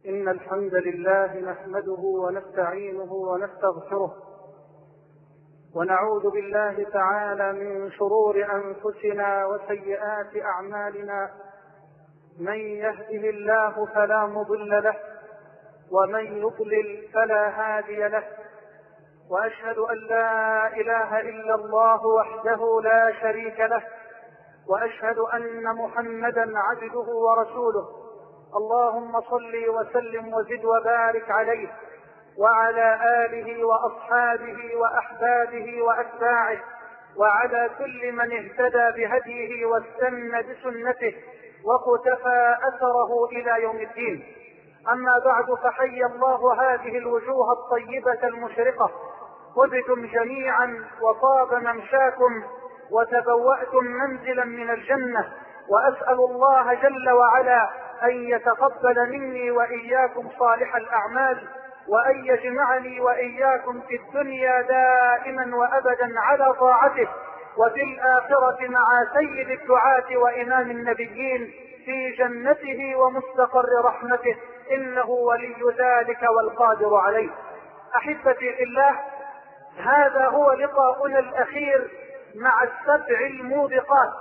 إن الحمد لله نحمده ونستعينه ونستغفره، ونعوذ بالله تعالى من شرور أنفسنا وسيئات أعمالنا. من يهده الله فلا مضل له، ومن يضلل فلا هادي له. وأشهد أن لا إله إلا الله وحده لا شريك له، وأشهد أن محمدا عبده ورسوله. اللهم صل وسلم وزد وبارك عليه وعلى آله وأصحابه وأحبابه وأتباعه، وعلى كل من اهتدى بهديه واستنى بسنته وقتفى أثره إلى يوم الدين. أما بعد، فحي الله هذه الوجوه الطيبة المشرقة، طبتم جميعا وطاب ممشاكم وتبوأتم منزلا من الجنة، وأسأل الله جل وعلا أن يتقبل مني وإياكم صالح الأعمال، وأن يجمعني وإياكم في الدنيا دائما وأبدا على طاعته، وفي الآخرة مع سيد الدعاة وإمام النبيين في جنته ومستقر رحمته، إنه ولي ذلك والقادر عليه. أحبتي في الله، هذا هو لقاؤنا الأخير مع السبع الموبقات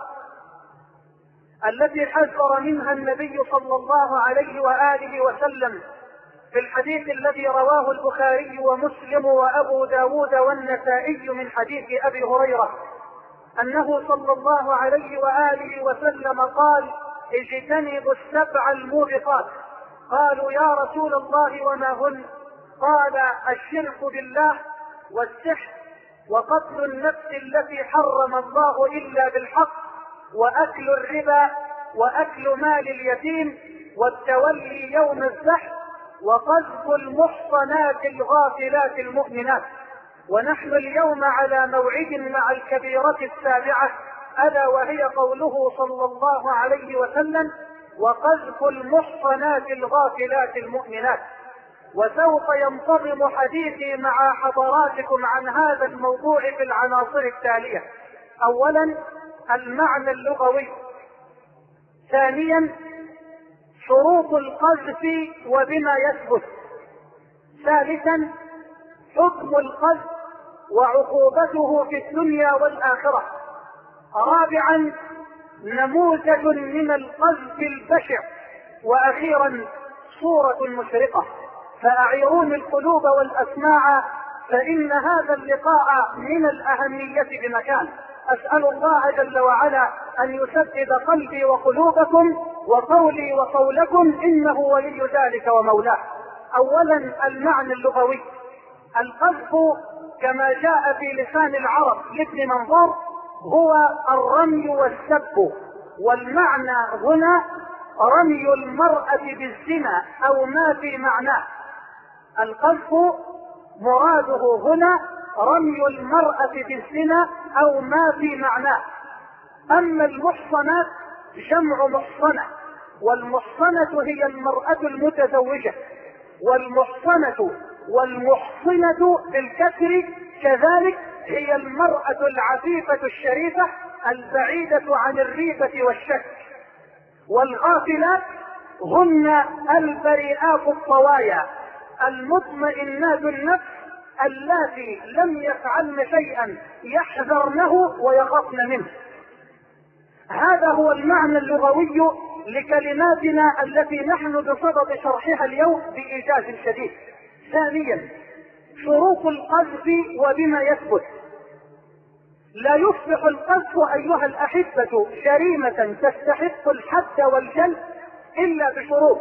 التي حذر منها النبي صلى الله عليه وآله وسلم في الحديث الذي رواه البخاري ومسلم وأبو داود والنسائي من حديث أبي هريرة أنه صلى الله عليه وآله وسلم قال: اجتنبوا السبع الموبقات. قالوا: يا رسول الله وما هن؟ قال: الشرك بالله، والسحر، وقتل النفس التي حرم الله إلا بالحق، وأكل الربا، وأكل مال اليتيم، والتولي يوم الزحف، وقذف المحصنات الغافلات المؤمنات. ونحن اليوم على موعد مع الكبيرة السابعة، ألا وهي قوله صلى الله عليه وسلم: وقذف المحصنات الغافلات المؤمنات. وسوف ينتظم حديثي مع حضراتكم عن هذا الموضوع في العناصر التالية: أولا المعنى اللغوي، ثانيا شروط القذف وبما يثبت، ثالثا حكم القذف وعقوبته في الدنيا والآخرة، رابعا نموذج من القذف البشع، وأخيرا صورة مشرقة. فأعيروني القلوب والأسماع، فإن هذا اللقاء من الأهمية بمكان. أسأل الله جل وعلا أن يسدد قلبي وقلوبكم وقولي وقولكم، إنه ولي ذلك ومولاه. أولا المعنى اللغوي. القذف كما جاء في لسان العرب لابن منظور هو الرمي والسب، والمعنى هنا رمي المرأة بالزنا أو ما في معناه. القذف مراده هنا رمي المرأة بالزنا أو ما في معناه. أما المحصنات جمع محصنة، والمحصنة هي المرأة المتزوجة، والمحصنة والمحصنة بالكسر كذلك هي المرأة العفيفة الشريفة البعيدة عن الريبة والشك. والغافلات هن البريئات الطوايا المطمئنات النفس اللاتي لم يفعلن شيئا يحذرنه ويخافن منه. هذا هو المعنى اللغوي لكلماتنا التي نحن بصدد شرحها اليوم بإيجاز شديد. ثانيا شروط القذف وبما يثبت. لا يصبح القذف أيها الأحبة جريمة تستحق الحد والجلد إلا بشروط،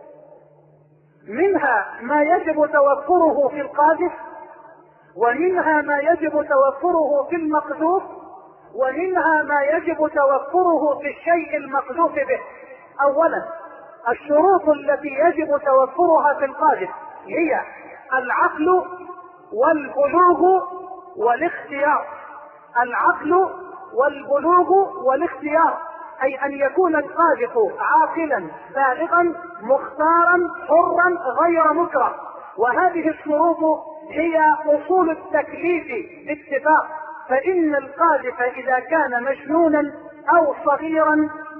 منها ما يجب توفره في القاذف، ومنها ما يجب توفره في المقذوف، ومنها ما يجب توفره في الشيء المقذوف به. أولا الشروط التي يجب توفرها في القاذف هي العقل والبلوغ والاختيار. العقل والبلوغ والاختيار، أي أن يكون القاذف عاقلا بالغا مختارا حرا غير مكره. وهذه الشروط هي أصول التكليف باتفاق، فإن القاذف إذا كان مجنونا أو صغيرا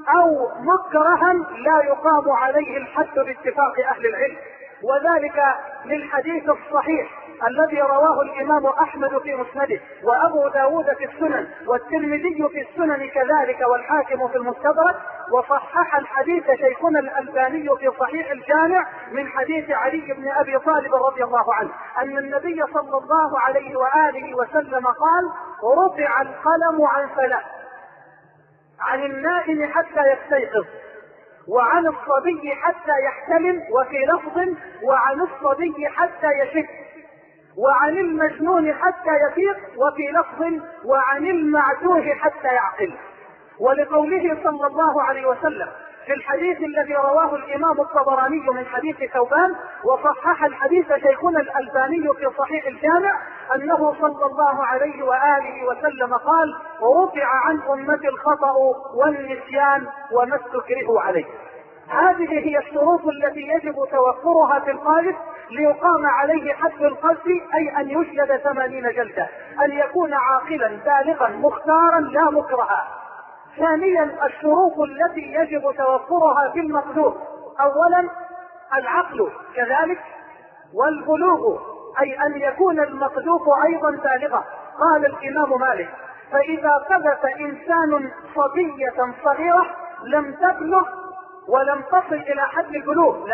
أو مكرها لا يقام عليه الحد باتفاق أهل العلم. وذلك للحديث الصحيح الذي رواه الإمام أحمد في مسنده، وأبو داود في السنن، والترمذي في السنن كذلك، والحاكم في المستدرك، وصحح الحديث شيخنا الألباني في صحيح الجامع من حديث علي بن أبي طالب رضي الله عنه أن النبي صلى الله عليه وآله وسلم قال: رفع القلم عن ثلاث: عن النائم حتى يستيقظ، وعن الصبي حتى يحتلم، وفي لفظ وعن الصبي حتى يشب، وعن المجنون حتى يفيق، وفي لفظ وعن المعتوه حتى يعقل. ولقوله صلى الله عليه وسلم في الحديث الذي رواه الإمام الطبراني من حديث ثوبان، وصحح الحديث شيخنا الألباني في صحيح الجامع، أنه صلى الله عليه وآله وسلم قال: رفع عن أمتي الخطأ والنسيان وما استكرهوا عليه. هذه هي الشروط التي يجب توفرها في القاذف ليقام عليه حد القذف، أي أن يجلد 80 جلدة، أن يكون عاقلا بالغا مختارا لا مكرها. ثانيا الشروط التي يجب توفرها في المقذوف: أولا العقل كذلك، والبلوغ، أي أن يكون المقذوف أيضا بالغا. قال الإمام مالك: فإذا قذف إنسان صبية صغيرة لم تبلغ ولم تصل إلى حد البلوغ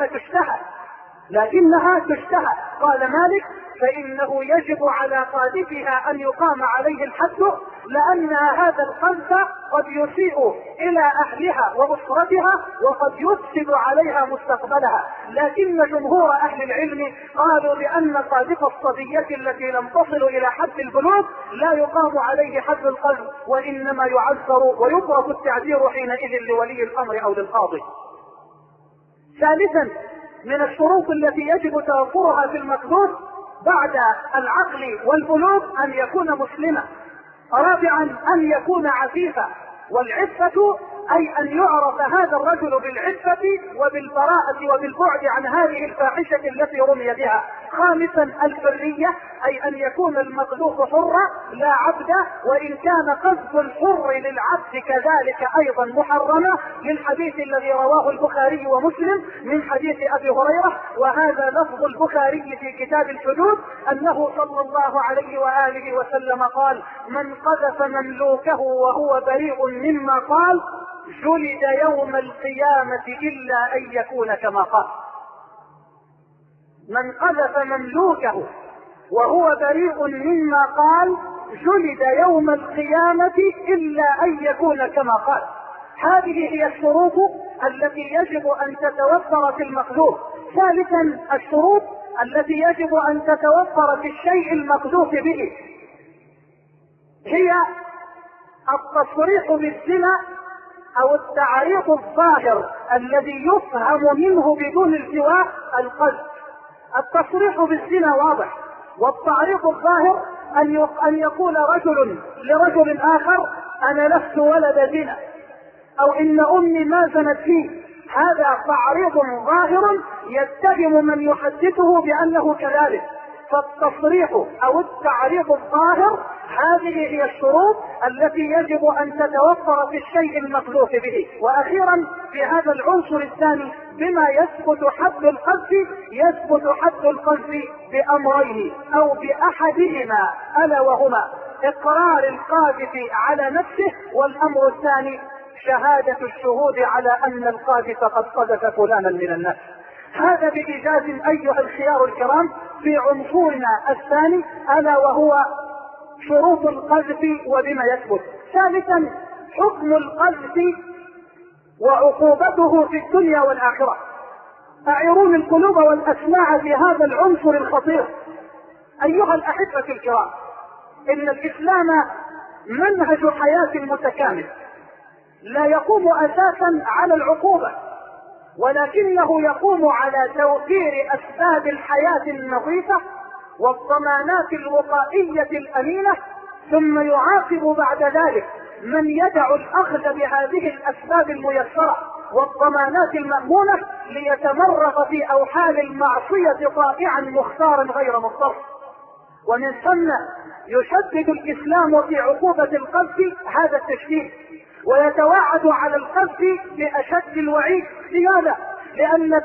لكنها تشتهى، قال مالك: فإنه يجب على قاذفها أن يقام عليه الحد، لأن هذا القذف قد يسيء إلى أهلها وأسرتها وقد يفسد عليها مستقبلها. لكن جمهور أهل العلم قالوا بأن قاذف الصبية التي لم تصل إلى حد البلوغ لا يقام عليه حد القذف، وإنما يعذر ويكره التعذير حينئذ لولي الأمر أو للقاضي. ثالثا من الشروط التي يجب توفرها في المقذوف بعد العقل والبلوغ أن يكون مسلما. رابعا أن يكون عفيفا، والعفة أي أن يعرف هذا الرجل بالعفة وبالبراءة وبالبعد عن هذه الفاحشة التي رمي بها. خامسا الحرية، أي أن يكون المقذوف حرا لا عبدا، وإن كان قذف الحر للعبد كذلك أيضا محرما، للحديث الذي رواه البخاري ومسلم من حديث أبي هريرة، وهذا لفظ البخاري في كتاب الحدود، أنه صلى الله عليه وآله وسلم قال: من قذف مملوكه وهو بريء مما قال جلد يوم القيامة إلا أن يكون كما قال. من قذف مملوكه وهو بريء مما قال جلد يوم القيامة إلا أن يكون كما قال. هذه هي الشروط التي يجب أن تتوفر في المقذوف. ثالثا الشروط التي يجب أن تتوفر في الشيء المقذوف به هي التصريح بالزنا أو التعريض الظاهر الذي يفهم منه بدون التواء القذف. التصريح بالزنا واضح، والتعريض الظاهر أن يقول رجل لرجل آخر: أنا لست ولد زنا، أو إن أمي ما زنت فيه. هذا تعريض ظاهر يتهم من يحدثه بأنه كذلك. فالتصريح أو التعريض الظاهر هذه هي الشروط التي يجب أن تتوفر في الشيء المقذوف به. وأخيرا في هذا العنصر الثاني بما يثبت حد القذف، يثبت حد القذف بأمرين أو بأحدهما، ألا وهما إقرار القاذف على نفسه، والأمر الثاني شهادة الشهود على أن القاذف قد قذف فلانا من الناس. هذا بإيجاز أيها الخيار الكرام في عنصرنا الثاني، ألا وهو شروط القذف وبما يثبت. ثالثا حكم القذف وعقوبته في الدنيا والآخرة. أعيرون القلوب والأسماع في هذا العنصر الخطير. أيها الأحبة الكرام، إن الإسلام منهج حياة متكامل لا يقوم أساسا على العقوبة، ولكنه يقوم على توفير أسباب الحياة النظيفة والضمانات الوقائية الأمينة، ثم يعاقب بعد ذلك من يدع الأخذ بهذه الأسباب الميسرة والضمانات المأمونة ليتمرغ في أوحال المعصية طائعا مختارا غير مضطر. ومن ثم يشدد الإسلام في عقوبة القذف هذا التشديد، ويتوعد على القذف بأشد الوعيد. لماذا؟ لأن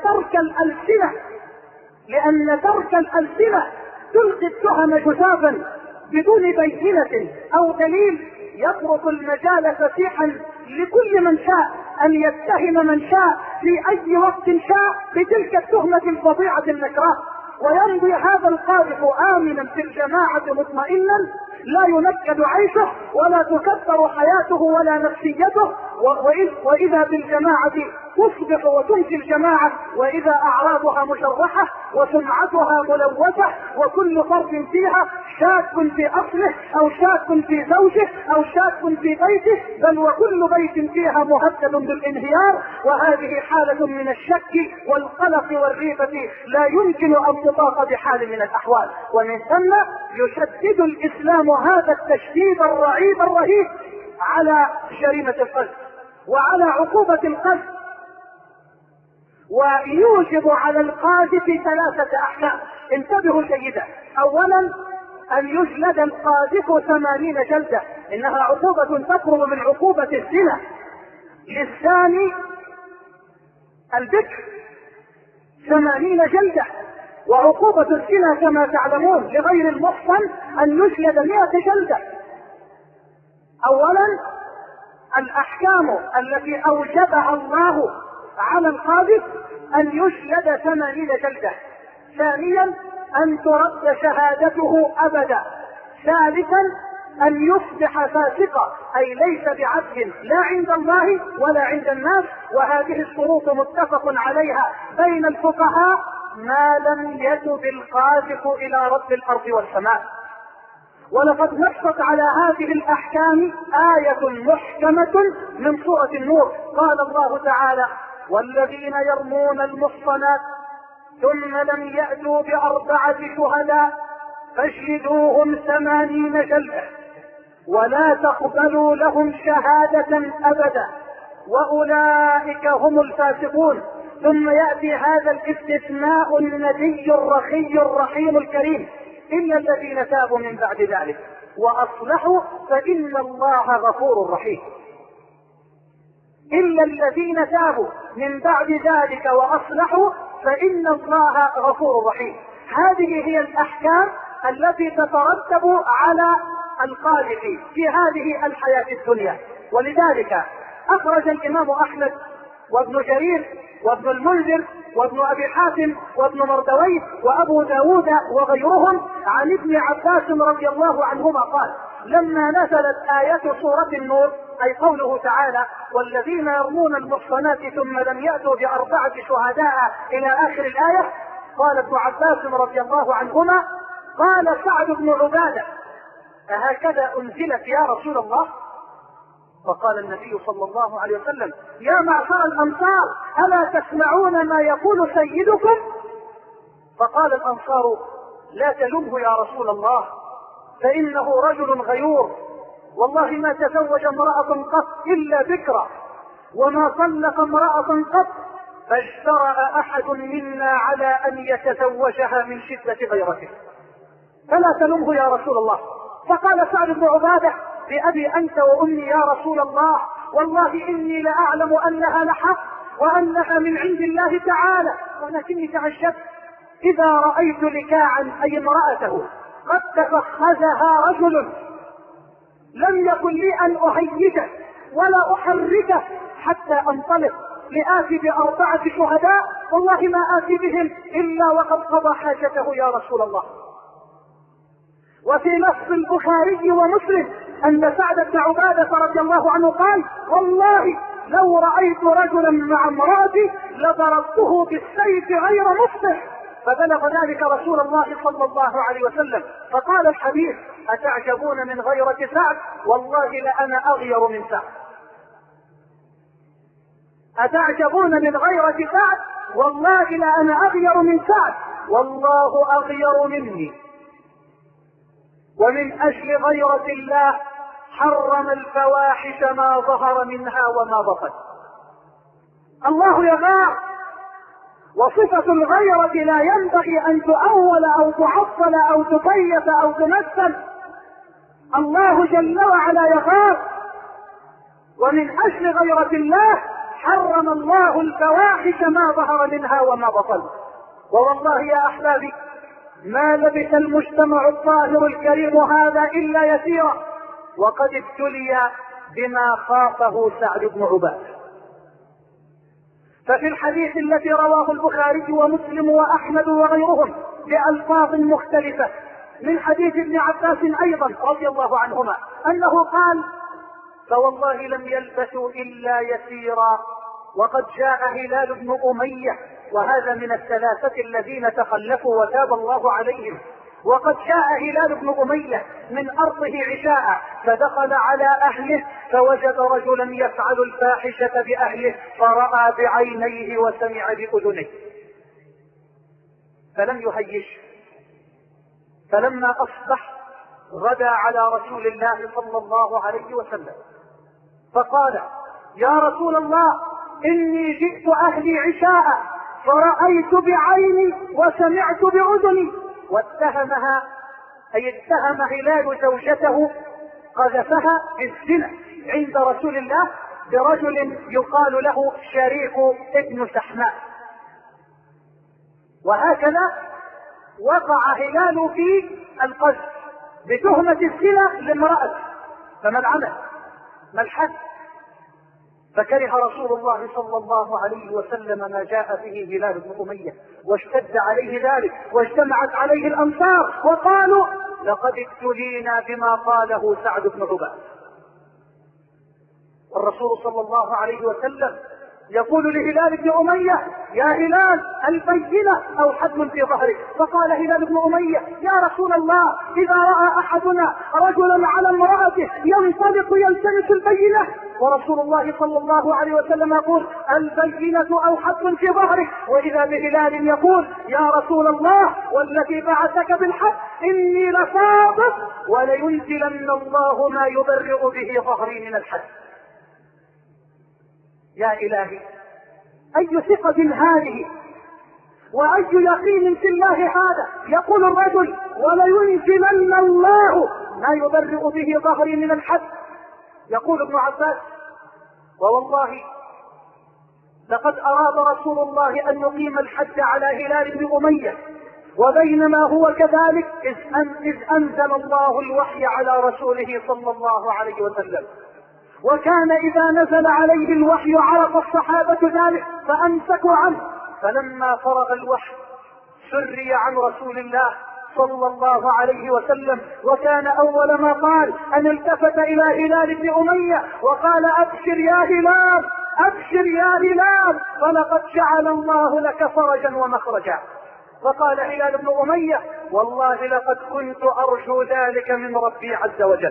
ترك الألسنة تلقي التهم جثافا بدون بينة أو دليل، يترك المجال فسيحا لكل من شاء أن يتهم من شاء في أي وقت شاء بتلك التهمة الفظيعة النكراء، ويمضي هذا القاذف آمنا في الجماعة مطمئنا، لا ينكد عيشه ولا تكدر حياته ولا نفسيته، وإذا بالجماعة تصبح وتمسي الجماعة، وإذا أعراضها مشرحة وسمعتها ملوثة، وكل فرد فيها شاك في أصله أو شاك في زوجه أو شاك في بيته، بل وكل بيت فيها مهدد بالانهيار. وهذه حالة من الشك والقلق والريبة لا يمكن أن تطاق بحال من الأحوال. ومن ثم يشدد الإسلام هذا التشديد الرعيب الرهيب على جريمة القذف وعلى عقوبة القذف، ويوجب على القاذف 3 أحكام. انتبهوا جيدا. أولا أن يجلد القاذف 80 جلدة، إنها عقوبة تقرب من عقوبة الزنا. للثاني البكر 80 جلدة، وعقوبة الزنا كما تعلمون لغير المحصن أن يجلد 100 جلدة. أولا الأحكام التي أوجبها الله على القاذف أن يجلد 80 جلدة. ثانيا أن ترد شهادته أبدا. ثالثا أن يصبح فاسقا، أي ليس بعدل لا عند الله ولا عند الناس، وهذه الشروط متفق عليها بين الفقهاء ما لم يتب القاذف إلى رب الأرض والسماء. ولقد نصت على هذه الأحكام آية محكمة من سورة النور. قال الله تعالى: والذين يرمون المحصنات ثم لم يأتوا ب4 شهداء فاجلدوهم 80 جلدة ولا تقبلوا لهم شهادة أبدا وأولئك هم الفاسقون. ثم يأتي هذا الاستثناء الندي الرخي الرحيم الكريم: إلا الذين تابوا من بعد ذلك وأصلحوا فإن الله غفور رحيم. إلا الذين تابوا من بعد ذلك وأصلحوا فإن الله غفور رحيم. هذه هي الأحكام التي تترتب على القاذف في هذه الحياة الدنيا. ولذلك أخرج الإمام أحمد وابن جرير وابن المنذر وابن أبي حاتم وابن مردويه وأبو داود وغيرهم عن ابن عباس رضي الله عنهما قال: لما نزلت آية سورة النور، أي قوله تعالى: والذين يرمون المحصنات ثم لم يأتوا ب4 شهداء إلى آخر الآية، قال ابن عباس رضي الله عنهما: قال سعد بن عبادة: أهكذا أنزلت يا رسول الله؟ فقال النبي صلى الله عليه وسلم: يا معشر الأنصار ألا تسمعون ما يقول سيدكم؟ فقال الأنصار: لا تلمه يا رسول الله، فإنه رجل غيور، والله ما تزوج امرأة قط إلا بكرا، وما طلق امرأة قط، فاجترأ أحد منا على أن يتزوجها من شدة غيرته، فلا تلمه يا رسول الله. فقال سعد بن عبادة: بأبي أنت وأمي يا رسول الله، والله إني لأعلم أنها لحق وأنها من عند الله تعالى، ولكني تعجبت إذا رأيت لكاعا أي امرأته قد تفخذها رجل لم يكن لي أن أهيجه ولا أحركه حتى أنطلق لآتي ب4 شهداء، والله ما آتي بهم إلا وقد قضى حاجته يا رسول الله. وفي نص البخاري ومسلم أن سعد بن عبادة رضي الله عنه قال: والله لو رأيت رجلا مع امرأتي لضربته بالسيف غير مفتح. فبلغ ذلك رسول الله صلى الله عليه وسلم فقال الحديث: أتعجبون من غيرة سعد؟ والله لأنا أغير من سعد. أتعجبون من غيرة سعد؟ والله لأنا أغير من سعد، والله أغير مني. ومن أجل غيرة الله حرم الفواحش ما ظهر منها وما بطن. الله يغار، وصفة الغيرة لا ينبغي أن تؤول أو تعطل أو تكيف أو تمثل. الله جل وعلا يغار، ومن أجل غيرة الله حرم الله الفواحش ما ظهر منها وما بطن. والله يا أحبابي ما لبث المجتمع الطاهر الكريم هذا إلا يسيرا وقد ابتلي بما خافه سعد بن عبادة. ففي الحديث الذي رواه البخاري ومسلم وأحمد وغيرهم بألفاظ مختلفة من حديث ابن عباس أيضا رضي الله عنهما أنه قال: فوالله لم يلبثوا إلا يسيرا وقد جاء هلال بن أمية، وهذا من الثلاثة الذين تخلفوا وتاب الله عليهم، وقد جاء هلال بن أمية من أرضه عشاء فدخل على أهله فوجد رجلا يفعل الفاحشة بأهله فرأى بعينيه وسمع بأذنيه فلم يهيش. فلما أصبح غدا على رسول الله صلى الله عليه وسلم فقال: يا رسول الله إني جئت أهلي عشاء فرأيت بعيني وسمعت بأذني. واتهمها أي اتهم هلال زوجته قذفها بالزنا عند رسول الله برجل يقال له شريك ابن سحماء. وهكذا وقع هلال في القذف بتهمة الزنا لامرأة. فما العمل؟ ما الحد؟ فكره رسول الله صلى الله عليه وسلم ما جاء به هلال بن أمية واشتد عليه ذلك واجتمعت عليه الأنصار وقالوا: لقد ابتلينا بما قاله سعد بن عبادة. الرسول صلى الله عليه وسلم يقول لهلال بن أمية: يا هلال البينة أو حد في ظهرك. فقال هلال بن أمية: يا رسول الله إذا رأى أحدنا رجلا على امرأته ينطلق يلتمس البينة. ورسول الله صلى الله عليه وسلم يقول: البينة أو حد في ظهرك. وإذا بهلال يقول: يا رسول الله والذي بعثك بالحق إني لصادق ولينزلن الله ما يبرئ به ظهري من الحد. يا إلهي أي ثقة هذه وأي يقين في الله هذا. يقول الرجل: ولينزلن الله ما يبرئ به ظهري من الحد. يقول ابن عباس: ووالله لقد أراد رسول الله أن يقيم الحد على هلال بن أمية وبينما هو كذلك إذ أنزل الله الوحي على رسوله صلى الله عليه وسلم. وكان إذا نزل عليه الوحي عرف الصحابة ذلك فأمسكوا عنه. فلما فرغ الوحي سري عن رسول الله صلى الله عليه وسلم وكان أول ما قال أن التفت إلى هلال بن أمية وقال: أبشر يا هلال أبشر يا هلال فلقد جعل الله لك فرجا ومخرجا. فقال هلال بن أمية: والله لقد كنت أرجو ذلك من ربي عز وجل.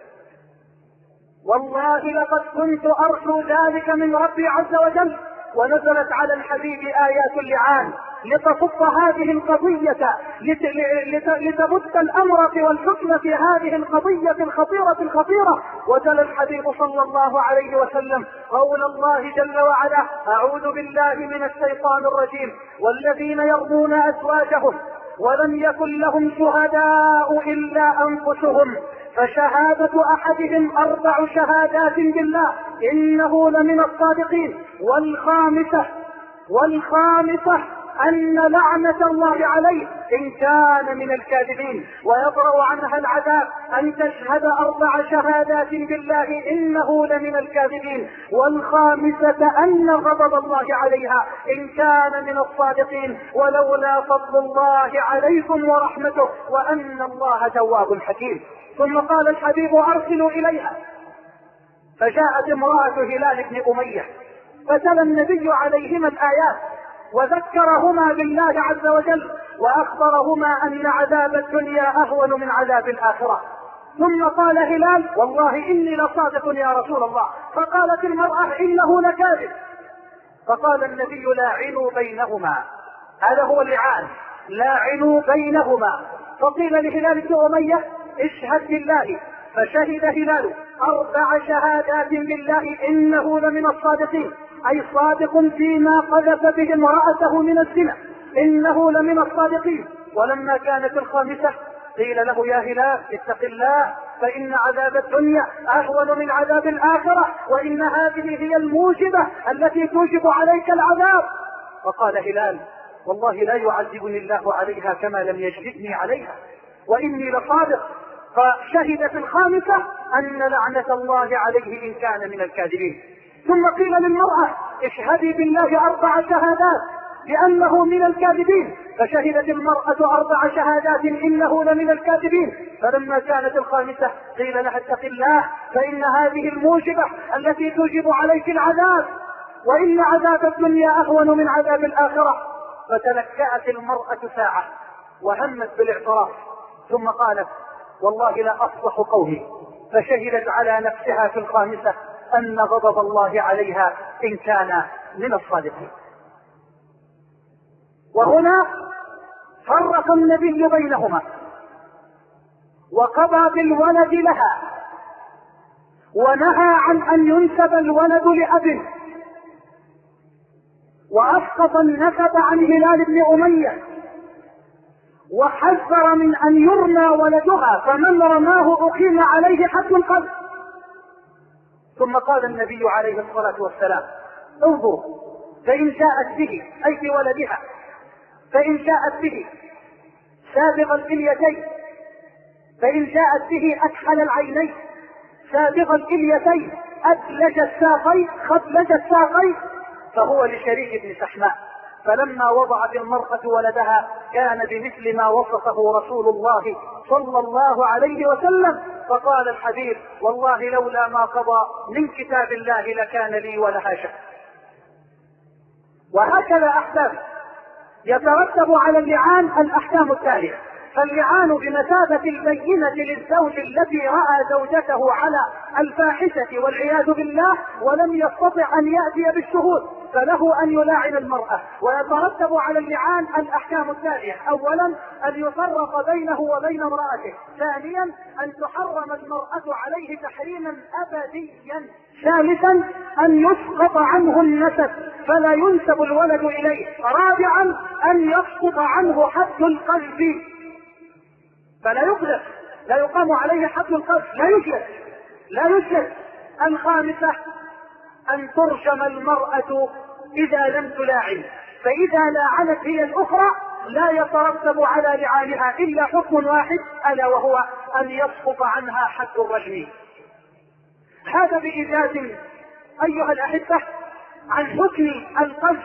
والله لقد كنت أرجو ذلك من ربي عز وجل. ونزلت على الحبيب آيات اللعان لتصف هذه القضية لتبث الأمر والحكم في هذه القضية الخطيرة. وتلا الحبيب صلى الله عليه وسلم قول الله جل وعلا: أعوذ بالله من الشيطان الرجيم: والذين يرمون أزواجهم ولم يكن لهم شهداء إلا أنفسهم فشهادة أحدهم 4 شهادات بالله إنه لمن الصادقين. والخامسة أن لعنة الله عليه إن كان من الكاذبين ويطرأ عنها العذاب أن تشهد 4 شهادات بالله إنه لمن الكاذبين. والخامسة أن غضب الله عليها إن كان من الصادقين ولولا فضل الله عليكم ورحمته وأن الله تواب حكيم. ثم قال الحبيب: أرسلوا إليها. فجاءت امرأة هلال بن أمية فتلا النبي عليهما الآيات وذكرهما بالله عز وجل وأخبرهما أن عذاب الدنيا أهون من عذاب الآخرة. ثم قال هلال: والله إني لصادق يا رسول الله. فقالت المرأة: إنه لكاذب. فقال النبي: لاعنوا بينهما. هذا هو اللعان، لاعنوا بينهما. فقيل لهلال بن أمية: اشهد بالله. فشهد هلال 4 شهادات بالله إنه لمن الصادقين، أي صادق فيما قذف به امرأته من الزنا، إنه لمن الصادقين. ولما كانت الخامسة قيل له: يا هلال اتق الله فإن عذاب الدنيا أهون من عذاب الآخرة، وإن هذه هي الموجبة التي توجب عليك العذاب. فقال هلال: والله لا يعذبني الله عليها كما لم يجلدني عليها، وإني لصادق. فشهدت الخامسة أن لعنة الله عليه إن كان من الكاذبين. ثم قيل للمرأة: اشهدي بالله 4 شهادات بأنه من الكاذبين، فشهدت المرأة 4 شهادات إنه لمن الكاذبين. فلما كانت الخامسة قيل لها: اتق الله، فإن هذه الموجبة التي توجب عليك العذاب، وإن عذاب الدنيا أهون من عذاب الآخرة. فتلكأت المرأة ساعة وهمت بالاعتراف، ثم قالت: والله لا أفضح قومي. فشهدت على نفسها في الخامسة أن غضب الله عليها إن كان من الصادقين. وهنا فرق النبي بينهما وقضى بالولد لها، ونهى عن أن ينسب الولد لأب، وأسقط النسب عن هلال بن أمية، وحذر من أن يرمى ولدها، فمن رماه أقيم عليه حد القذف. ثم قال النبي عليه الصلاة والسلام: انظروا، فإن جاءت به أي بولدها، فإن جاءت به سابغ الكليتين، فإن جاءت به أكحل العينين، سابغ الكليتين، أدلج الساقين، خدلج الساقين، فهو لشريك بن سحماء. فلما وضعت المرأة ولدها كان بمثل ما وصفه رسول الله صلى الله عليه وسلم. فقال الحبيب: والله لولا ما قضى من كتاب الله لكان لي ولها شك. وهكذا أحباب يترتب على اللعان الأحكام التالية. فاللعان بمثابة البينة للزوج الذي رأى زوجته على الفاحشة والعياذ بالله ولم يستطع أن يأتي بالشهود، فله أن يلاعن المرأة. ويترتب على اللعان الأحكام التالية: أولا أن يفرق بينه وبين امرأته، ثانيا أن تحرم المرأة عليه تحريما أبديا، ثالثا أن يسقط عنه النسب فلا ينسب الولد إليه، رابعا أن يسقط عنه حد القذف فلا يقذف، لا يقام عليه حد القذف، لا يجلد. الخامسة أن ترجم المرأة إذا لم تلاعن، فإذا لاعنت هي الأخرى لا يترتب على لعانها إلا حكم واحد، ألا وهو أن يسقط عنها حد الرجم. هذا بإيجاز أيها الأحبة عن حكم القذف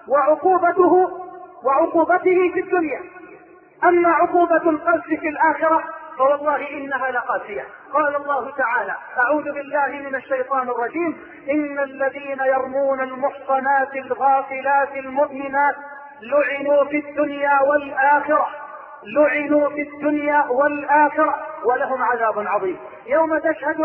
وعقوبته في الدنيا. أما عقوبة القذف في الآخرة فوالله إنها لقاسية. قال الله تعالى: أعوذ بالله من الشيطان الرجيم: إن الذين يرمون المحصنات الغافلات المؤمنات لعنوا في الدنيا والآخرة ولهم عذاب عظيم. يوم تشهد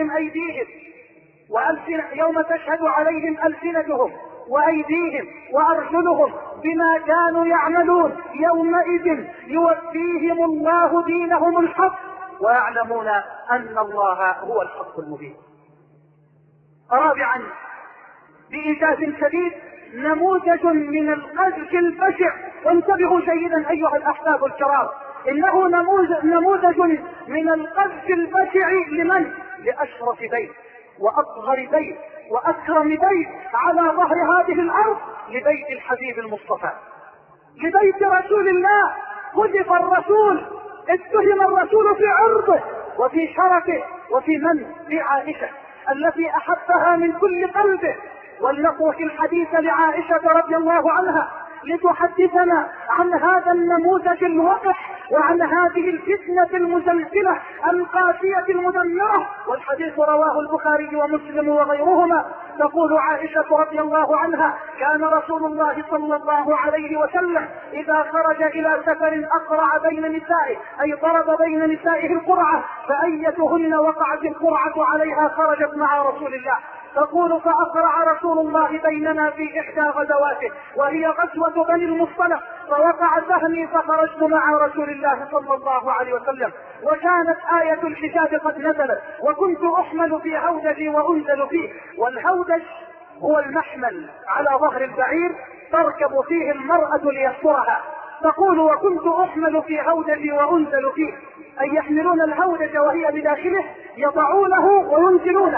عليهم ألسنتهم وأيديهم وأرجلهم بما كانوا يعملون، يومئذ يوفيهم الله دينهم الحق ويعلمون أن الله هو الحق المبين. رابعا بإيجاز شديد نموذج من القذف البشع، وانتبهوا جيدا أيها الأحباب الكرام، إنه نموذج من القذف البشع لمن؟ لأشرف بيت وأطهر بيت وأكرم بيت على ظهر هذه الأرض، لبيت الحبيب المصطفى، لبيت رسول الله. قذف الرسول، اتهم الرسول في عرضه وفي شرفه في عائشة التي أحبها من كل قلبه. ولنترك الحديث لعائشة رضي الله عنها لتحدثنا عن هذا النموذج الوقح وعن هذه الفتنة المزلزلة القاسية المدمرة. والحديث رواه البخاري ومسلم وغيرهما. تقول عائشة رضي الله عنها: كان رسول الله صلى الله عليه وسلم إذا خرج إلى سفر أقرع بين نسائه، أي ضرب بين نسائه القرعة، فأيتهن وقعت القرعة عليها خرجت مع رسول الله. تقول: فأقرع رسول الله بيننا في إحدى غزواته وهي غزوة بني المصطلق، فوقع سهمي فخرجت مع رسول الله صلى الله عليه وسلم، وكانت آية الحجاب قد نزلت، وكنت أحمل في هودجي وأنزل فيه. والهودج هو المحمل على ظهر البعير تركب فيه المرأة ليسترها. تقول: وكنت أحمل في هودجي وأنزل فيه، أي يحملون الهودج وهي بداخله يضعونه وينزلونه.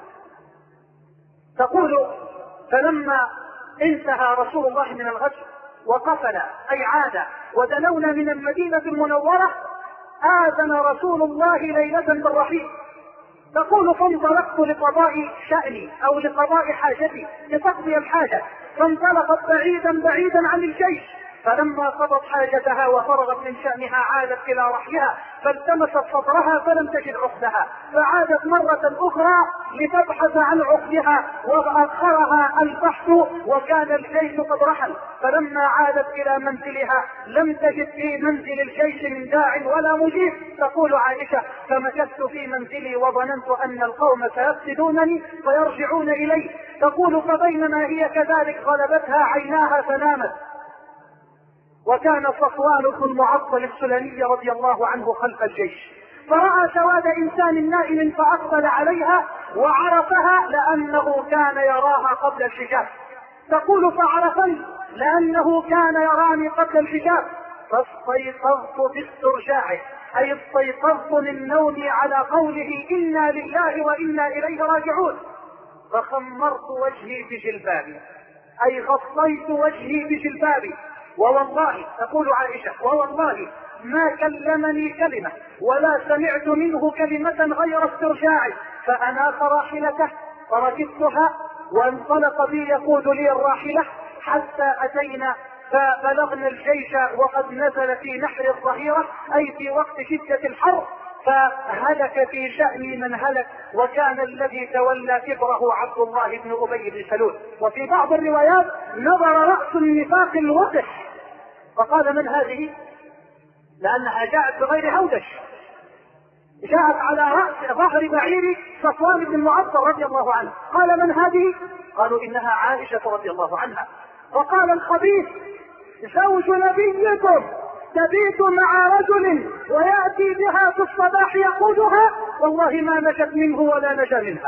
تقول: فلما انتهى رسول الله من الغزو وقفل أي عاد ودنونا من المدينة المنورة آذن رسول الله ليلة بالرحيل. تقول: فانطلقت لقضاء شأني أو لقضاء حاجتي، لتقضي الحاجة، فانطلقت بعيدا عن الجيش، فلما قضت حاجتها وفرغت من شأنها عادت إلى رحلها، فالتمست صدرها فلم تجد عقدها، فعادت مرة أخرى لتبحث عن عقدها، وأخرها البحث وكان الجيش قد رحل. فلما عادت إلى منزلها لم تجد في منزل الجيش من داع ولا مجيب. تقول عائشة: فمكثت في منزلي وظننت أن القوم سيفسدونني فيرجعون إلي. تقول: فبينما هي كذلك غلبتها عيناها فنامت، وكان صفوان بن المعطل السلمي رضي الله عنه خلف الجيش، فرأى سواد إنسان نائم فأقبل عليها وعرفها لأنه كان يراها قبل الحجاب. تقول: فعرفني لأنه كان يراني قبل الحجاب، فاستيقظت باسترجاعه، أي استيقظت من نومي على قوله إنا لله وإنا إليه راجعون، فخمرت وجهي بجلبابي، أي غطيت وجهي بجلبابي، ووالله، تقول عائشة: ووالله ما كلمني كلمة ولا سمعت منه كلمة غير استرجاعي، فأناخ راحلته فركبتها وانطلق بي يقود لي الراحلة حتى أتينا فبلغنا الجيش وقد نزل في نحر الظهيرة، أي في وقت شدة الحر، فهلك في شأن من هلك، وكان الذي تولى كبره عبد الله بن أبي بن سلول. وفي بعض الروايات نظر رأس النفاق الوقح فقال: من هذه؟ لأنها جاءت بغير هودج، جاءت على رأس ظهر بعير صفوان بن المعطل رضي الله عنه. قال: من هذه؟ قالوا: إنها عائشة رضي الله عنها. فقال الخبيث: زوج نبيكم تبيت مع رجل ويأتي بها في الصباح يقودها، والله ما نجت منه ولا نجا منها.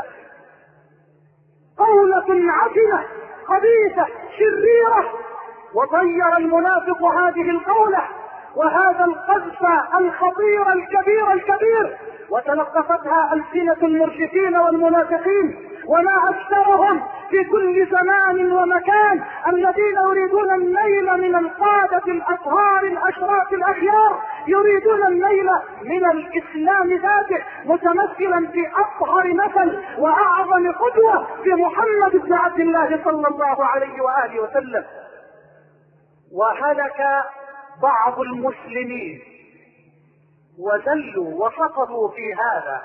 قولة عفنة خبيثة شريرة. وضير المنافق هذه القولة وهذا القذف الخطير الكبير، وتلقفتها ألسنة المرشفين والمنافقين، وما أكثرهم في كل زمان ومكان الذين يريدون النيل من القادة الأطهار الأشراف الأخيار، يريدون النيل من الإسلام ذاته، متمثلا في أطهر مثل وأعظم قدوة في محمد بن عبد الله صلى الله عليه وآله وسلم. وهلك بعض المسلمين وذلوا وسقطوا في هذا،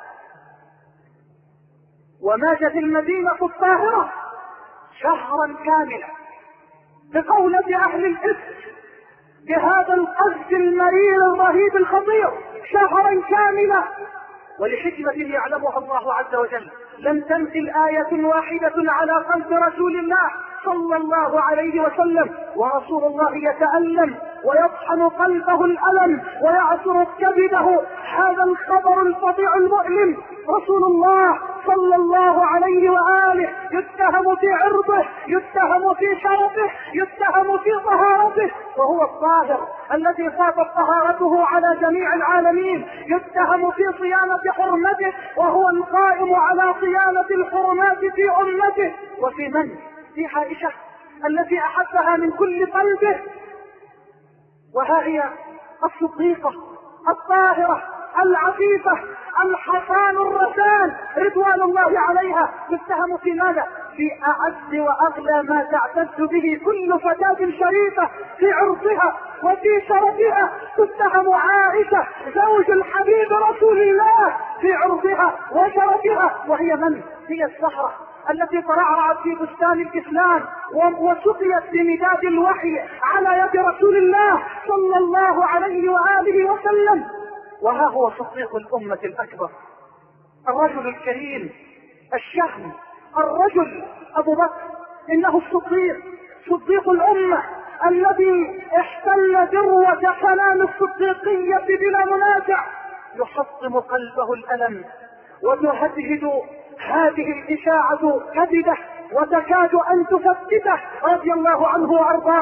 وماتت المدينة الطاهرة شهرا كاملا بقولة أهل الإفك بهذا القذف المرير الرهيب الخطير، شهرا كاملا، ولحكمة يعلمها الله عز وجل لم تنزل آية واحدة على قلب رسول الله صلى الله عليه وسلم، ورسول الله يتألم ويطحن قلبه الألم ويعصر كبده هذا الخبر الفظيع المؤلم. رسول الله صلى الله عليه وآله يتهم في عرضه، يتهم في شرفه، يتهم في طهارته، وهو الطاهر الذي فاضت طهارته على جميع العالمين، يتهم في صيانة حرمته، وهو القائم على صيانة الحرمات في أمته. وفي من؟ في عائشة التي أحبها من كل قلبه، وها هي الصديقة الطاهرة العفيفة الحصان الرسان رضوان الله عليها، تتهم في ماذا؟ في أعز وأغلى ما تعتز به كل فتاة شريفة، في عرضها وفي شرفها. تتهم عائشة زوج الحبيب رسول الله في عرضها وشرفها، وهي من؟ هي الزهرة التي ترعرعت في بستان الإسلام وسقيت بمداد الوحي على يد رسول الله صلى الله عليه وآله وسلم. وها هو صديق الأمة الأكبر، الرجل الكريم الشهم، الرجل أبو بكر، إنه الصديق، صديق الأمة الذي احتل ذروة حنان الصديقية بلا منازع، يحطم قلبه الألم وتهدهد هذه الإشاعة كبده وتكاد أن تثبته رضي الله عنه وأرضاه.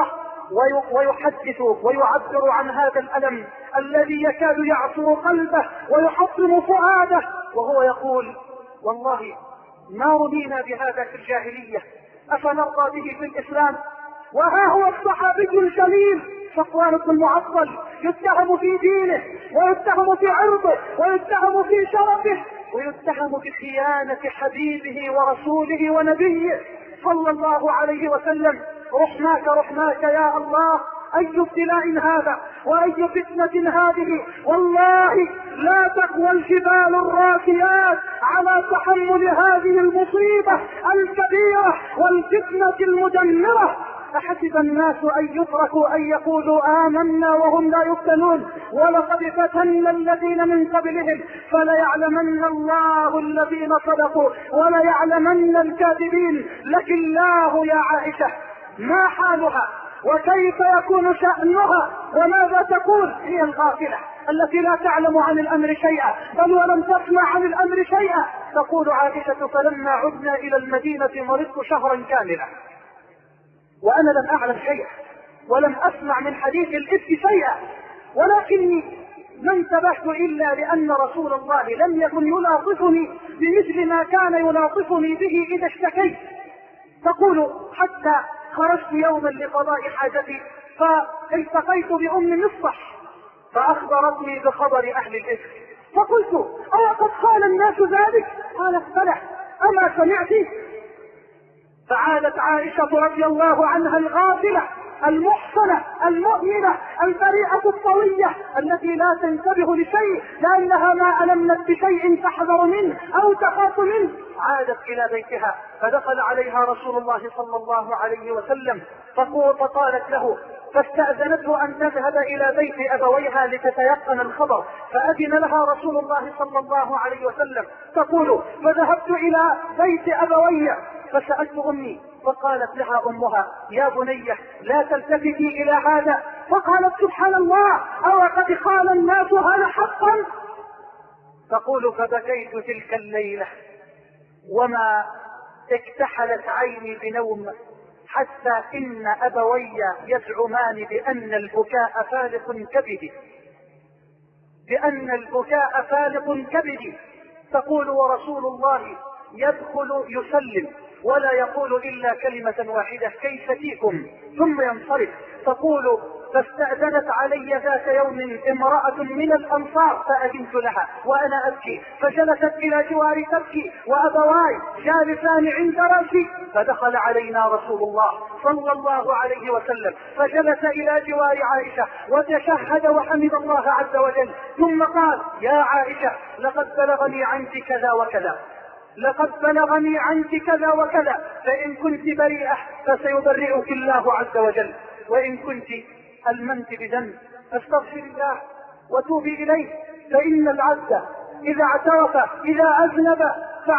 ويحدث ويعبر عن هذا الألم الذي يكاد يعصر قلبه ويحطم فؤاده، وهو يقول: والله ما رضينا بهذا في الجاهلية، أفنرضى به في الإسلام؟ وها هو الصحابي الجليل صفوان بن المعطل يتهم في دينه، ويتهم في عرضه، ويتهم في شرفه، ويتهم بخيانة حبيبه ورسوله ونبيه صلى الله عليه وسلم. رحماك رحماك يا الله، أي ابتلاء هذا وأي فتنة هذه! والله لا تقوى الجبال الراسيات على تحمل هذه المصيبة الكبيرة والفتنة المدمرة. أحسب الناس أن يتركوا أن يقولوا آمنا وهم لا يفتنون، ولقد فتنا الذين من قبلهم فليعلمن الله الذين صدقوا وليعلمن الكاذبين. لك الله يا عائشة ما حالها وكيف يكون شأنها وماذا تقول؟ هي الغافلة التي لا تعلم عن الأمر شيئا، بل ولم تسمع عن الأمر شيئا. تقول عائشة: فلما عدنا إلى المدينة مرضت شهرا كاملا وأنا لم أعلم شيئا ولم أسمع من حديث الإفك شيئا، ولكني ما انتبهت إلا لأن رسول الله لم يكن يلاطفني بمثل ما كان يلاطفني به إذا اشتكيت. تقول: حتى خرجت يوما لقضاء حاجتي فالتقيت بأم مصطح فأخبرتني بخبر أهل الإفك، فقلت: أو قد قال الناس ذلك؟ قالت: بلى، أما سمعت؟ فعادت عائشة رضي الله عنها الغافلة المحصنة المؤمنة البريئة الطوية التي لا تنتبه لشيء لأنها ما ألمت بشيء تحذر منه أو تخاف منه، عادت إلى بيتها فدخل عليها رسول الله صلى الله عليه وسلم فقالت له، فاستأذنته أن تذهب إلى بيت أبويها لتتيقن الخبر، فأذن لها رسول الله صلى الله عليه وسلم. تقول: فذهبت إلى بيت أبوي فسألت أمي فقالت لها أمها: يا بنية لا تلتفتي إلى هذا. فقالت: سبحان الله، أو قد قال الناس هذا حقا؟ تقول: فبكيت تلك الليلة وما اكتحلت عيني بنوم، حتى إن أبوي يزعمان بأن البكاء فالق كبدي، بأن البكاء فالق كبدي. تقول: ورسول الله يدخل يسلم ولا يقول إلا كلمة واحدة: كيف فيكم؟ ثم ينصرف. تقول: فاستأذنت علي ذات يوم امرأة من الأنصار فأذنت لها وأنا أبكي، فجلست إلى جواري تبكي وأبواي جالسان عند رأسي، فدخل علينا رسول الله صلى الله عليه وسلم فجلس إلى جوار عائشة وتشهد وحمد الله عز وجل، ثم قال: يا عائشة لقد بلغني عنك كذا وكذا، لقد بلغني عنك كذا وكذا، فإن كنت بريئة فسيبرئك الله عز وجل، وإن كنت ألمنت بذنب فاستغفر الله وتوبي إليه، فإن العبد إذا أذنب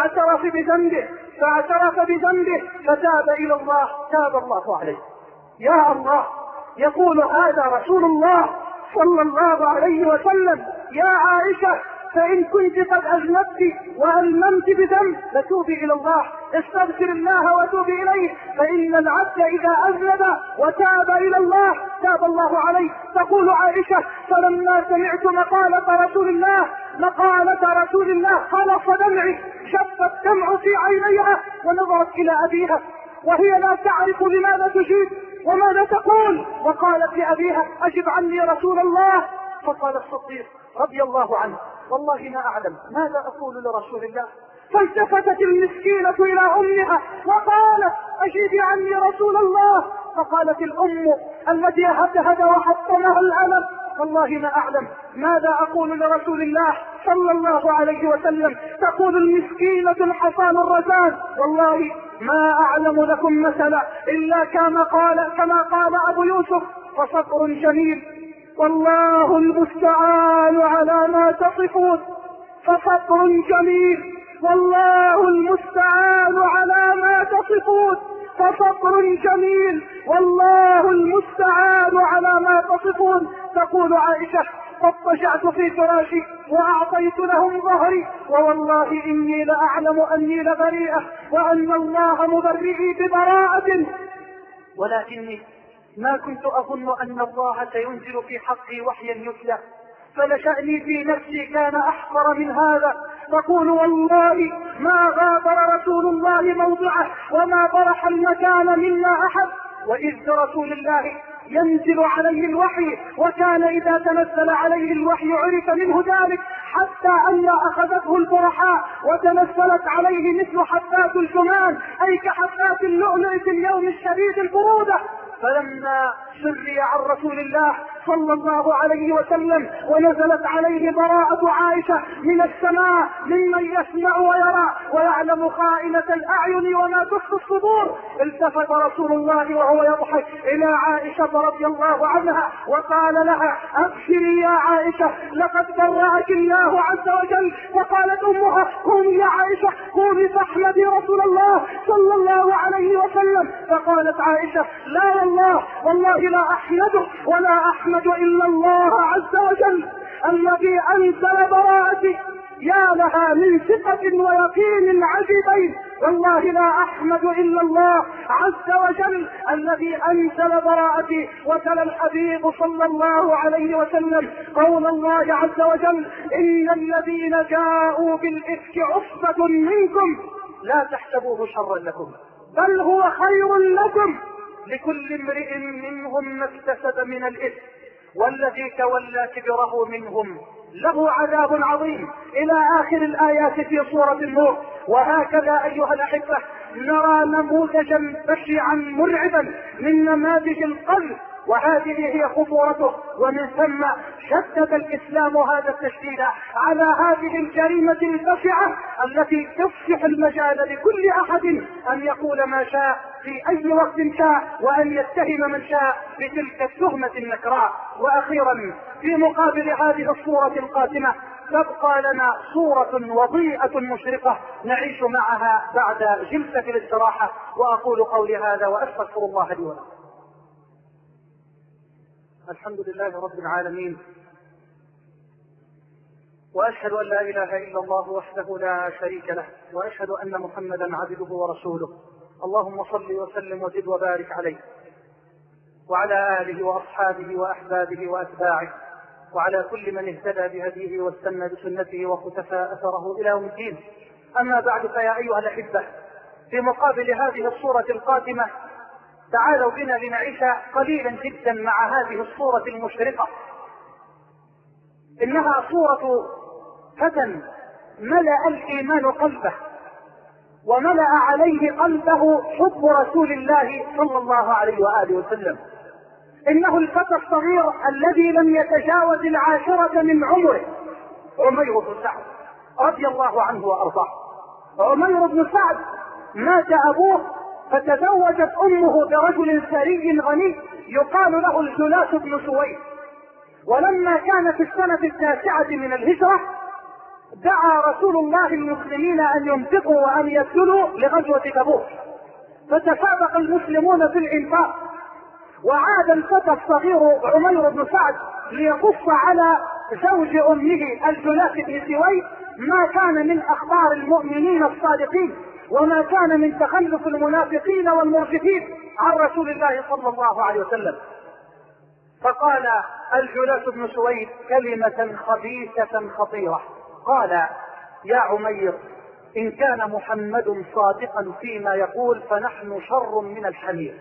فاعترف بذنبه فتاب إلى الله تاب الله عليه. يا الله، يقول هذا رسول الله صلى الله عليه وسلم: يا عائشة فإن كنت قد أذنبت وألممت بذنب فتوبي إلى الله، استغفر الله وتوبي إليه، فإن العبد إذا أذنب وتاب إلى الله تاب الله عليه. تقول عائشة: فلما سمعت مقالة رسول الله خلص دمعي، شف الدمع في عينيها ونظرت إلى أبيها وهي لا تعرف لماذا تجيب وماذا تقول، وقالت لأبيها: أجب عني رسول الله. فقال الصديق رضي الله عنه: والله ما أعلم ماذا أقول لرسول الله. فالتفتت المسكينة إلى أمها وقالت: أجيبي عني رسول الله. فقالت الأم التي هدهد وحطمها الألم: والله ما أعلم ماذا أقول لرسول الله صلى الله عليه وسلم. تقول المسكينة الحصان الرزان: والله ما أعلم لكم مثلا إلا كما قال أبو يوسف: فصبر جميل والله المستعان على ما تصفون. فصبر جميل والله المستعان على ما تصفون. فصبر جميل والله المستعان على ما تصفون. تقول عائشة: فاضطجعت في فراشي وأعطيت لهم ظهري، ووالله إني لأعلم أني لبريئة وأن الله مبرئي ببراءة، ولكني ما كنت أظن أن الله سينزل في حقي وحيا يتلى، فلشأني في نفسي كان أحقر من هذا. تقول والله ما غادر رسول الله موضعه وما برح المكان منا أحد، وإذ رسول الله ينزل عليه الوحي، وكان إذا تنزل عليه الوحي عرف منه ذلك، حتى أن أخذته البرحاء وتنزلت عليه مثل حبات الجمان، أي كحبات اللؤلؤ في اليوم الشديد البرودة. فلما سري عن رسول الله صلى الله عليه وسلم ونزلت عليه براءة عائشة من السماء ممن يسمع ويرى ويعلم خائنة الأعين وما تخفي الصدور، التفت رسول الله وهو يضحك إلى عائشة رضي الله عنها وقال لها أبشري يا عائشة لقد برأك الله عز وجل. فقالت أمها قومي يا عائشة قومي فاحمدي رسول الله صلى الله عليه وسلم. فقالت عائشة لا والله لا أحمده ولا أحمد إلا الله عز وجل الذي أنزل براءتي. يا لها من ثقة ويقين عجيبين، والله لا أحمد إلا الله عز وجل الذي أنزل براءتي. وتلا الحبيب صلى الله عليه وسلم قول الله عز وجل إن الذين جاءوا بالإفك عصبة منكم لا تحسبوه شرا لكم بل هو خير لكم، لكل امرئ منهم ما اكتسب من الإثم والذي تولى كبره منهم له عذاب عظيم، إلى آخر الآيات في سورة النور. وهكذا أيها الأحبة نرى نموذجا بشعا مرعبا من نماذج القلب، وهذه هي خطورته. ومن ثم شدد الإسلام هذا التشديد على هذه الجريمة البشعة التي تفتح المجال لكل أحد أن يقول ما شاء في أي وقت شاء وأن يتهم من شاء بتلك التهمة النكراء. وأخيرا في مقابل هذه الصورة القاتمة تبقى لنا صورة وضيئة مشرقة نعيش معها بعد جلسة الاستراحة. وأقول قولي هذا وأستغفر الله لي ولكم. الحمد لله رب العالمين، وأشهد أن لا إله إلا الله وحده لا شريك له، وأشهد أن محمدا عبده ورسوله. اللهم صل وسلم وزد وبارك عليه وعلى آله وأصحابه وأحبابه وأتباعه وعلى كل من اهتدى بهديه واستنى بسنته وقتفى أثره إلى يوم الدين. أما بعد، فيا أيها الأحبة، في مقابل هذه الصورة القاتمة تعالوا بنا لنعيش قليلا جدا مع هذه الصورة المشرقة. إنها صورة فتى ملأ الإيمان قلبه وملأ عليه قلبه حب رسول الله صلى الله عليه وآله وسلم. إنه الفتى الصغير الذي لم يتجاوز 10 من عمره، عمير بن سعد رضي الله عنه وأرضاه. عمير بن سعد مات أبوه فتزوجت أمه برجل ثري غني يقال له الجلاس بن سويد. ولما كان في السنة 9 من الهجرة دعا رسول الله المسلمين أن ينفقوا وأن يبذلوا لغزوة تبوك، فتسابق المسلمون في الإنفاق. وعاد الفتى الصغير عمير بن سعد ليقص على زوج أمه الجلاس بن سويد ما كان من أخبار المؤمنين الصادقين وما كان من تخلف المنافقين والمرجفين عن رسول الله صلى الله عليه وسلم. فقال الجلاس بن سويد كلمة خبيثة خطيرة، قال يا عمير إن كان محمد صادقا فيما يقول فنحن شر من الحمير.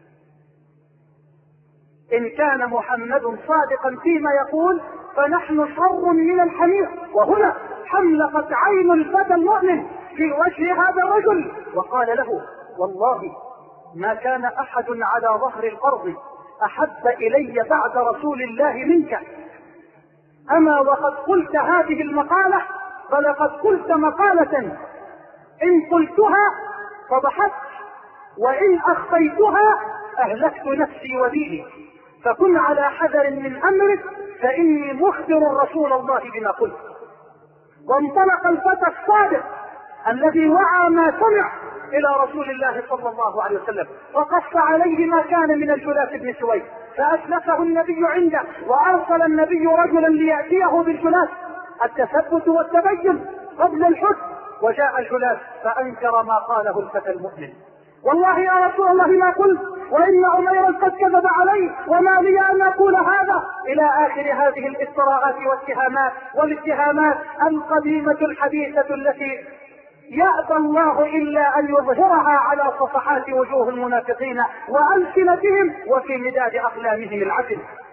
إن كان محمد صادقا فيما يقول فنحن شر من الحمير. وهنا حملقت عين الفتى المؤمن في وجه هذا الرجل وقال له والله ما كان أحد على ظهر الأرض أحب إلي بعد رسول الله منك، أما وقد قلت هذه المقالة فلقد قلت مقالة إن قلتها فضحكت وإن أخفيتها أهلكت نفسي وديني، فكن على حذر من أمرك فإني مخبر رسول الله بما قلت. وانطلق الفتى الصادق الذي وعى ما سمع إلى رسول الله صلى الله عليه وسلم وقص عليه ما كان من الجلاس بن سويد، فأسلفه النبي عنده وأرسل النبي رجلا ليأتيه بالجلاس، التثبت والتبين قبل الحكم. وجاء الجلاس فأنكر ما قاله الفتى المؤمن، والله يا رسول الله ما قلت، وإن عميرا قد كذب علي، وما لي أن أقول هذا، إلى آخر هذه الافتراءات والاتهامات القديمة الحديثة التي يأبى الله إلا أن يظهرها على صفحات وجوه المنافقين وألسنتهم وفي مداد أقلامهم العسل.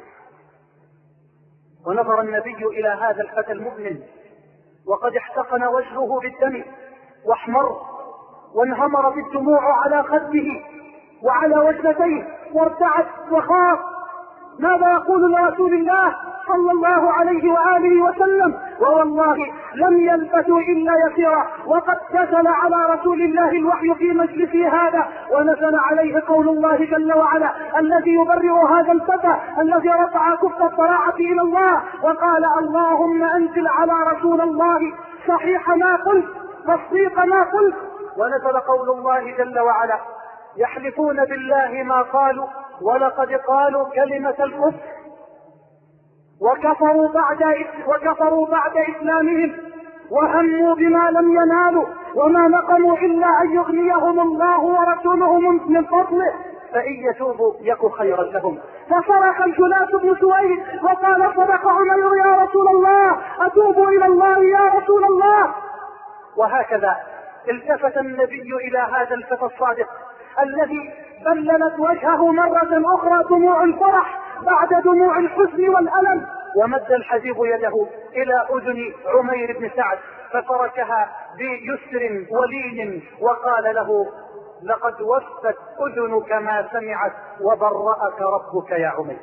ونظر النبي إلى هذا الفتى المؤمن وقد احتقن وجهه بالدم واحمر وانهمرت الدموع على خده وعلى وجنتيه وارتعد وخاف ماذا يقول لرسول الله صلى الله عليه وآله وسلم. ووالله لم يلبثوا إلا يسيرا وقد نزل على رسول الله الوحي في مجلسه هذا، ونزل عليه قول الله جل وعلا الذي يبرئ هذا الفتى الذي رفع كف الضراعة إلى الله وقال اللهم أنزل على رسول الله صحيح ما قلت تصديق ما قلت. ونزل قول الله جل وعلا يحلفون بالله ما قالوا ولقد قالوا كلمة الكفر وكفروا بعد إسلامهم وهموا بما لم ينالوا وما نقموا إلا أن يغنيهم الله ورسوله من فضله فإن يتوبوا يكن خيرا لهم. فصرخ الجلاس بن سويد وقال صدق عمير يا رسول الله، أتوب إلى الله يا رسول الله. وهكذا التفت النبي إلى هذا الفتى الصادق الذي بللت وجهه مرة أخرى دموع الفرح بعد دموع الحزن والألم، ومد الحبيب يده إلى أذن عمير بن سعد فتركها بيسر ولين وقال له لقد وفت أذنك ما سمعت وبرأك ربك يا عمير.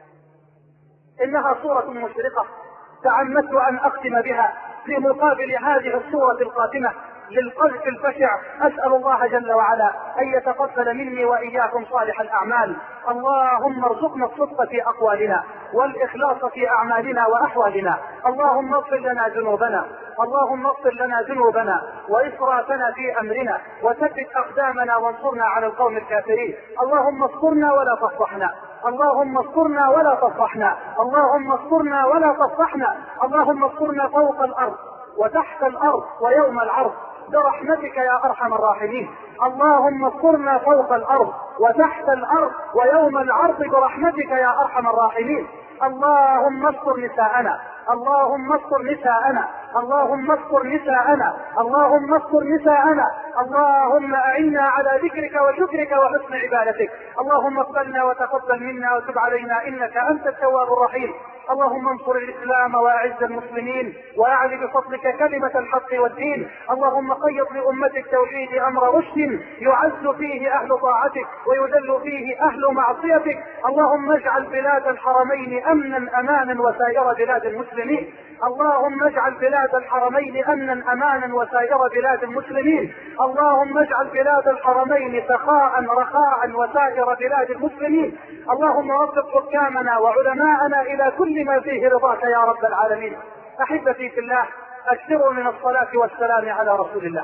إنها صورة مشرقة تعمدت أن أختم بها في مقابل هذه الصورة القاتمة للقذف البشع. أسأل الله جل وعلا أن يتقبل مني وإياكم صالح الأعمال. اللهم ارزقنا الصدق في أقوالنا والإخلاص في أعمالنا وأحوالنا. اللهم اغفر لنا ذنوبنا، اللهم اغفر لنا ذنوبنا وإسرافنا في أمرنا وثبت أقدامنا وانصرنا على القوم الكافرين. اللهم اذكرنا ولا تفضحنا، اللهم اذكرنا ولا تفضحنا، اللهم اذكرنا ولا تفضحنا، اللهم اذكرنا فوق الأرض وتحت الأرض ويوم العرض برحمتك يا أرحم الراحمين. اللهم اذكرنا فوق الأرض وتحت الأرض ويوم العرض برحمتك يا أرحم الراحمين. اللهم استر نساءنا، اللهم استر نساءنا، اللهم استر نساءنا، اللهم استر نساءنا، اللهم أعنا على ذكرك وشكرك وحسن عبادتك. اللهم اقبلنا وتقبل منا وتب علينا إنك أنت التواب الرحيم. اللهم انصر الإسلام وأعز المسلمين وأعل بفضلك كلمة الحق والدين. اللهم قيض لأمة التوحيد أمر رشد يعز فيه أهل طاعتك ويذل فيه أهل معصيتك. اللهم اجعل بلاد الحرمين أمنا أمانا وسائر بلاد المسلمين. اللهم اجعل بلاد الحرمين أمنا أمانا وسائر بلاد المسلمين. اللهم اجعل بلاد الحرمين سخاء رخاء وسائر بلاد المسلمين. اللهم وفق حكامنا وعلماءنا إلى كل ما فيه رضاك يا رب العالمين. أحبتي في الله، أكثروا من الصلاة والسلام على رسول الله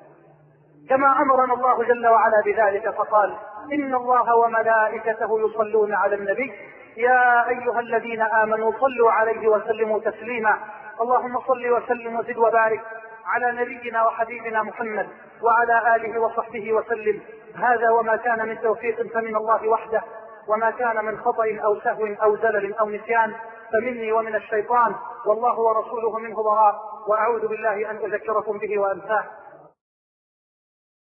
كما أمرنا الله جل وعلا بذلك فقال إن الله وملائكته يصلون على النبي يا أيها الذين آمنوا صلوا عليه وسلموا تسليما. اللهم صل وسلم وزد وبارك على نبينا وحبيبنا محمد وعلى آله وصحبه وسلم. هذا وما كان من توفيق فمن الله وحده، وما كان من خطأ أو سهو أو زلل أو نسيان فمني ومن الشيطان، والله ورسوله منه براء. وأعوذ بالله أن أذكركم به وأنساه.